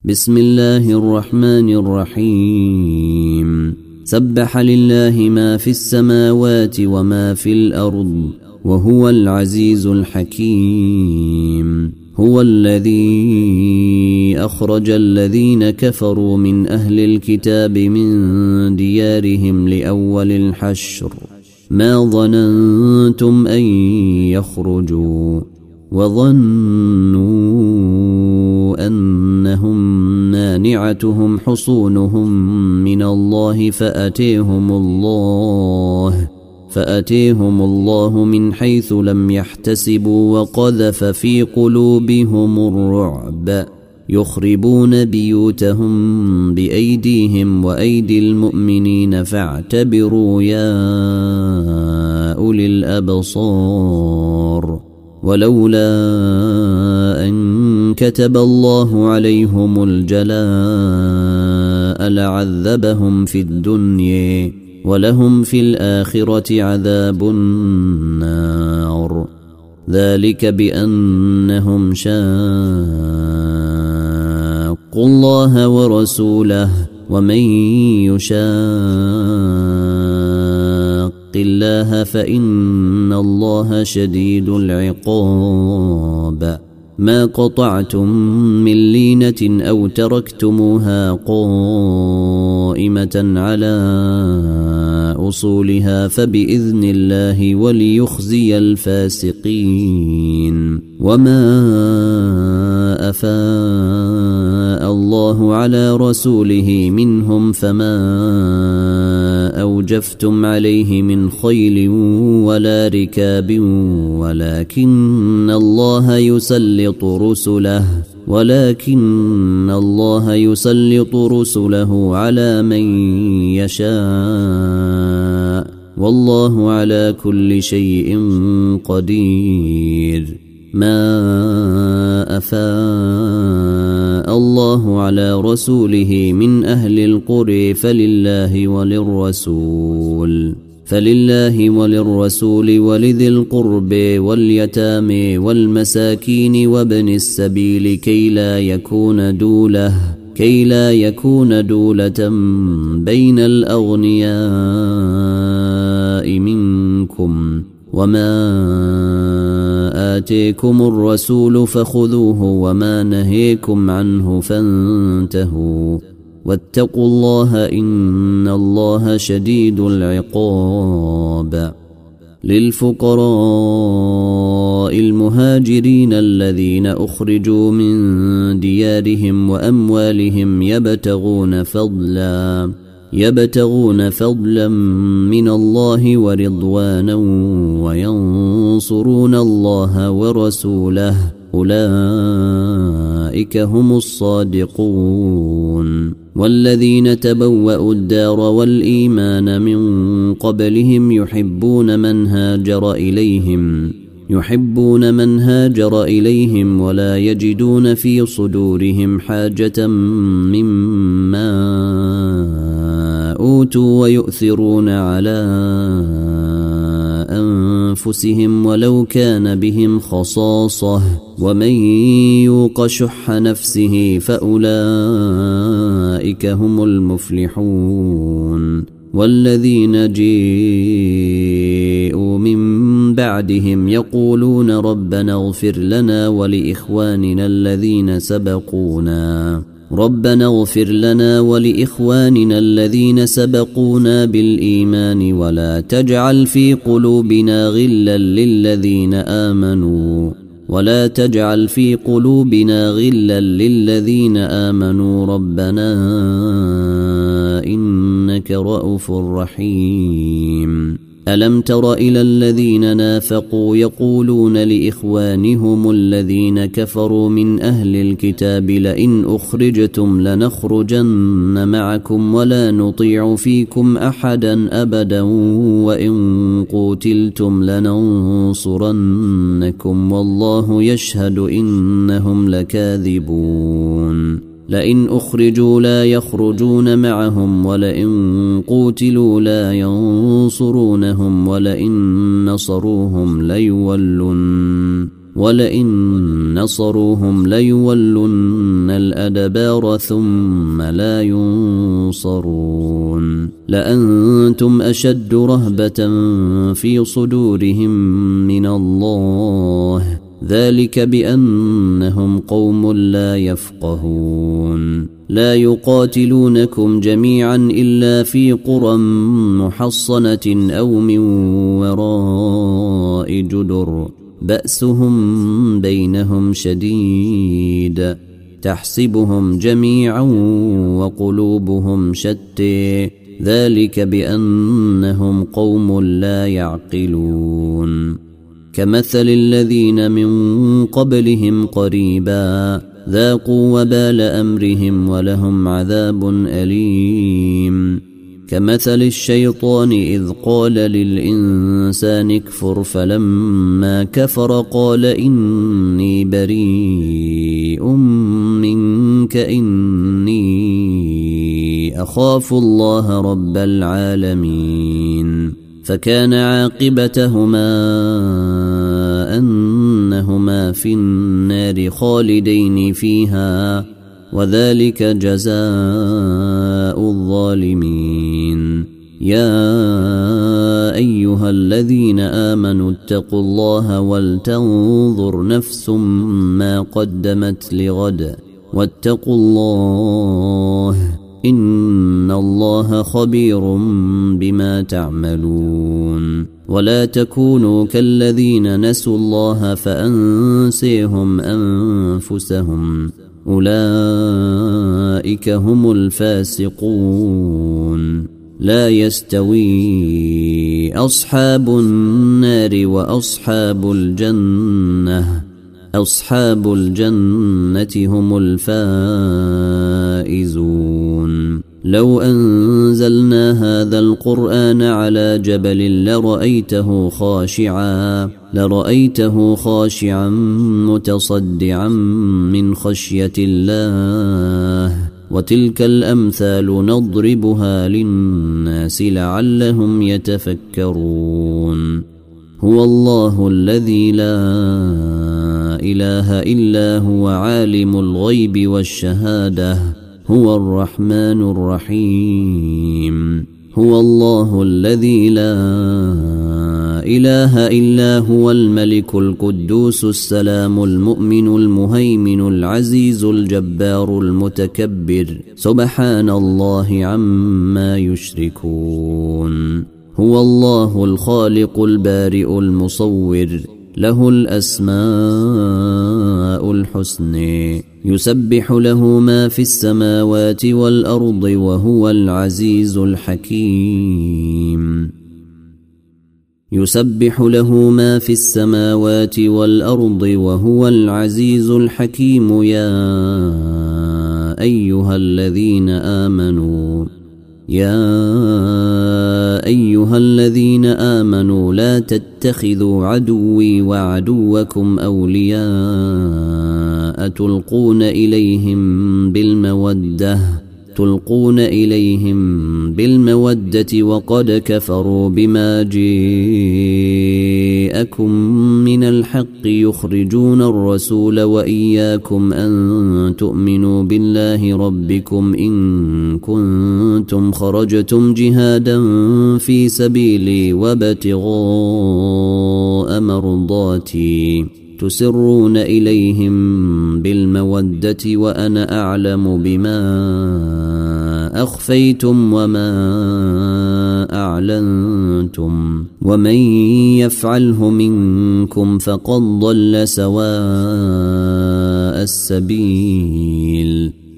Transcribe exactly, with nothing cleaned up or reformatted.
بسم الله الرحمن الرحيم. سبح لله ما في السماوات وما في الأرض وهو العزيز الحكيم. هو الذي أخرج الذين كفروا من أهل الكتاب من ديارهم لأول الحشر ما ظننتم أن يخرجوا وظنوا أنهم مانعتهم حصونهم من الله فأتيهم الله فأتيهم الله من حيث لم يحتسبوا وقذف في قلوبهم الرعب يخربون بيوتهم بأيديهم وأيدي المؤمنين فاعتبروا يا أولي الأبصار. ولولا أن كتب الله عليهم الجلاء لعذبهم في الدنيا ولهم في الآخرة عذاب النار. ذلك بأنهم شاقوا الله ورسوله ومن يشاق الله فإن الله شديد العقاب. ما قطعتم من لينة أو تركتموها قائمة على أصولها فبإذن الله وليخزي الفاسقين. وما أفاء الله على رسوله منهم فما أوجفتم عليه من خيل ولا ركاب ولكن الله يسلط رسله ولكن الله يسلط رسله على من يشاء والله على كل شيء قدير. ما أفاء الله على رسوله من أهل القرى فلله وللرسول فلله وللرسول ولذي القرب واليتامى والمساكين وابن السبيل كي لا يكون دولة كي لا يكون دولة بين الأغنياء منكم. وما آتيكم الرسول فخذوه وما نهيكم عنه فانتهوا واتقوا الله إن الله شديد العقاب. للفقراء المهاجرين الذين أخرجوا من ديارهم وأموالهم يبتغون فضلا يبتغون فضلا من الله ورضوانا وينصرون الله ورسوله أولئك هم الصادقون. والذين تبوأوا الدار والإيمان من قبلهم يحبون من هاجر إليهم يحبون من هاجر إليهم ولا يجدون في صدورهم حاجة مما أوتوا ويؤثرون على أنفسهم ولو كان بهم خصاصة ومن يوق شح نفسه فأولئك هم المفلحون. والذين جاءوا من بعدهم يقولون ربنا اغفر لنا ولإخواننا الذين سبقونا ربنا اغفر لنا ولإخواننا الذين سبقونا بالإيمان ولا تجعل في قلوبنا غلا للذين آمنوا ولا تجعل في قلوبنا غلا للذين آمنوا ربنا إنك رؤوف رحيم. ألم تر إلى الذين نافقوا يقولون لإخوانهم الذين كفروا من أهل الكتاب لئن أخرجتم لنخرجن معكم ولا نطيع فيكم أحدا أبدا وإن قوتلتم لننصرنكم والله يشهد إنهم لكاذبون. لئن أخرجوا لا يخرجون معهم ولئن قوتلوا لا ينصرونهم ولئن نصروهم ليولن ولئن نصروهم ليولن الأدبار ثم لا ينصرون لأنتم أشد رهبة في صدورهم من الله ذلك بأنهم قوم لا يفقهون لا يقاتلونكم جميعا إلا في قرى محصنة أو من وراء جدر بأسهم بينهم شديد تحسبهم جميعا وقلوبهم شتى ذلك بأنهم قوم لا يعقلون كمثل الذين من قبلهم قريبا ذاقوا وبال أمرهم ولهم عذاب أليم كمثل الشيطان إذ قال للإنسان اكفر فلما كفر قال إني بريء منك إني أخاف الله رب العالمين فكان عاقبتهما أنهما في النار خالدين فيها وذلك جزاء الظالمين يا أيها الذين آمنوا اتقوا الله ولتنظر نفس ما قدمت لغد واتقوا الله إن الله خبير بما تعملون ولا تكونوا كالذين نسوا الله فأنسيهم أنفسهم أولئك هم الفاسقون لا يستوي أصحاب النار وأصحاب الجنة أصحاب الجنة هم الفائزون لو أنزلنا هذا القرآن على جبل لرأيته خاشعا لرأيته خاشعا متصدعا من خشية الله وتلك الأمثال نضربها للناس لعلهم يتفكرون هو الله الذي لا إله إلا هو عالم الغيب والشهادة هو الرحمن الرحيم هو الله الذي لا إله إلا هو الملك القدوس السلام المؤمن المهيمن العزيز الجبار المتكبر سبحان الله عما يشركون هو الله الخالق البارئ المصور له الأسماء الحسنى يسبح له ما في السماوات والأرض وهو العزيز الحكيم يسبح له ما في السماوات والأرض وهو العزيز الحكيم يا أيها الذين آمنوا يا أيها الذين آمنوا لا تتخذوا عدوي وعدوكم أولياء تلقون إليهم بالمودة تلقون إليهم بالمودة وقد كفروا بما جاءكم من الحق يخرجون الرسول وإياكم أن تؤمنوا بالله ربكم إن كنتم خرجتم جهادا في سبيلي وابتغاء مرضاتي تسرون إليهم بالمودة وأنا أعلم بما أخفيتم وما أعلنتم ومن يفعله منكم فقد ضل سواء السبيل